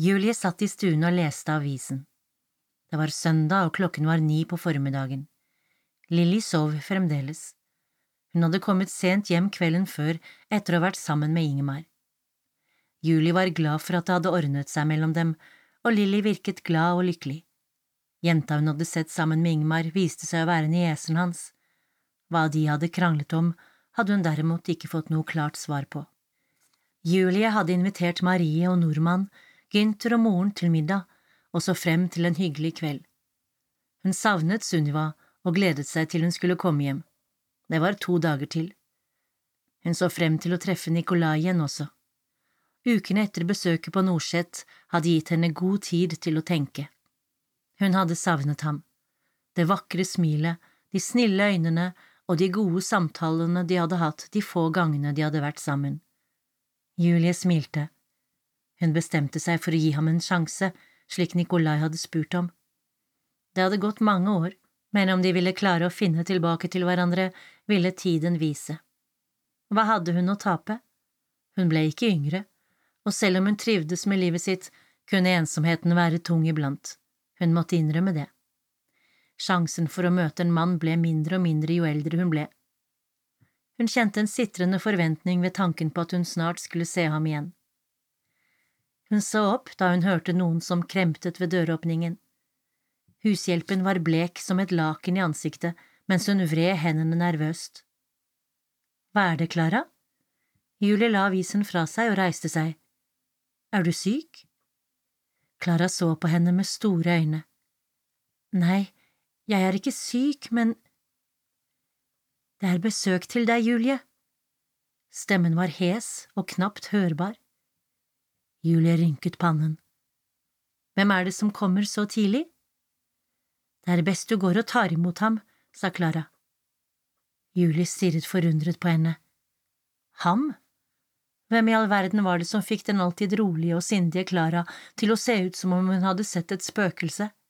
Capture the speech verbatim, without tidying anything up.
Julie satt i stuen og leste avisen. Det var søndag og klokken var ni på formiddagen. Lilly sov fremdeles. Hun hadde kommet sent hjem kvelden før etter å ha vært sammen med Ingemar. Julie var glad for at det hadde ordnet seg mellom dem, og Lilly virket glad og lykkelig. Jenta hun hadde sett sammen med Ingemar viste seg å være niesen hans. Hva de hadde kranglet om, hadde hun derimot ikke fått noe klart svar på. Julie hadde invitert Marie og Normann, Günther og moren til middag, og så frem til en hyggelig kveld. Hun savnet Sunniva og gledet seg til hun skulle komme hjem. Det var to dager til. Hun så frem til å treffe Nikolai igjen også. Ukene etter besøket på Norset hadde gitt henne god tid til å tenke. Hun hadde savnet ham. Det vakre smilet, de snille øynene og de gode samtalene de hadde hatt de få gangene de hadde vært sammen. Julie smilte. Hun bestemte seg for å gi ham en sjanse, slik Nikolai hadde spurt om. Det hadde gått mange år, men om de ville klare å finne tilbake til hverandre, ville tiden vise. Hva hadde hun å tape? Hun ble ikke yngre, og selv om hun trivdes med livet sitt, kunne ensomheten være tung iblant. Hun måtte innrømme det. Sjansen for å møte en mann ble mindre og mindre jo eldre hun ble. Hun kjente en sitrende forventning ved tanken på at hun snart skulle se ham igjen. Hun så opp da hun hørte noen som kremtet ved døråpningen. Hushjelpen var blek som et laken i ansiktet, mens hun vred hendene nervøst. Hva er det, Clara? Julie la avisen fra seg og reiste seg. Er du syk? Clara så på henne med store øyne. Nei, jeg er ikke syk, men… Det er besøk til deg, Julie. Stemmen var hes og knapt hørbar. Julie rynket pannen. Hvem er det som kommer så tidlig? Det er best du går og tar imot ham, sa Clara. Julie stirret forundret på henne. Ham? Hvem i all verden var det som fikk den alltid rolige og sindige Clara til å se ut som om hun hadde sett et spøkelse?